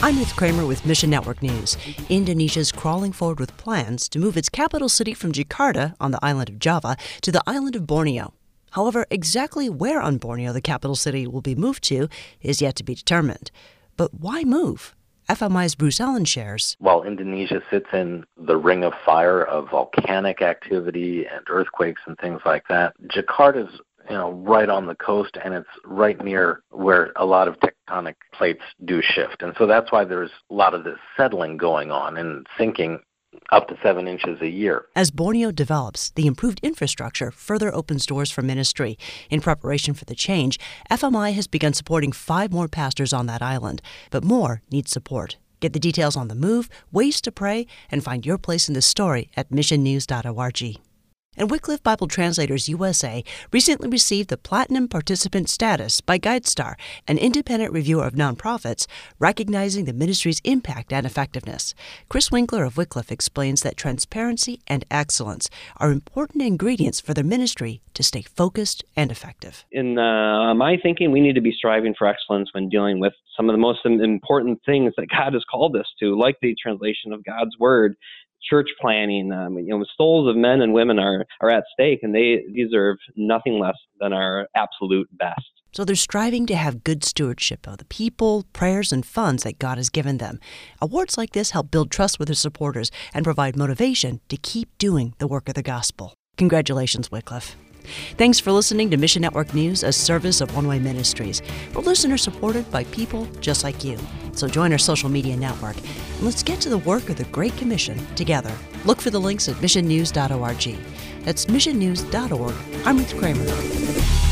I'm Ruth Kramer with Mission Network News. Indonesia's crawling forward with plans to move its capital city from Jakarta on the island of Java to the island of Borneo. However, exactly where on Borneo the capital city will be moved to is yet to be determined. But why move? FMI's Bruce Allen shares. While Indonesia sits in the ring of fire of volcanic activity and earthquakes and things like that, Jakarta's right on the coast, and it's right near where a lot of tectonic plates do shift. And so that's why there's a lot of this settling going on and sinking up to 7 inches a year. As Borneo develops, the improved infrastructure further opens doors for ministry. In preparation for the change, FMI has begun supporting 5 more pastors on that island, but more need support. Get the details on the move, ways to pray, and find your place in the story at missionnews.org. And Wycliffe Bible Translators USA recently received the Platinum Participant status by GuideStar, an independent reviewer of nonprofits, recognizing the ministry's impact and effectiveness. Chris Winkler of Wycliffe explains that transparency and excellence are important ingredients for their ministry to stay focused and effective. In my thinking, we need to be striving for excellence when dealing with some of the most important things that God has called us to, like the translation of God's Word, church planning. Souls of men and women are at stake, and they deserve nothing less than our absolute best. So they're striving to have good stewardship of the people, prayers, and funds that God has given them. Awards like this help build trust with their supporters and provide motivation to keep doing the work of the gospel. Congratulations, Wycliffe. Thanks for listening to Mission Network News, a service of One Way Ministries. We're listener-supported by people just like you. So join our social media network, and let's get to the work of the Great Commission together. Look for the links at missionnews.org. That's missionnews.org. I'm Ruth Kramer.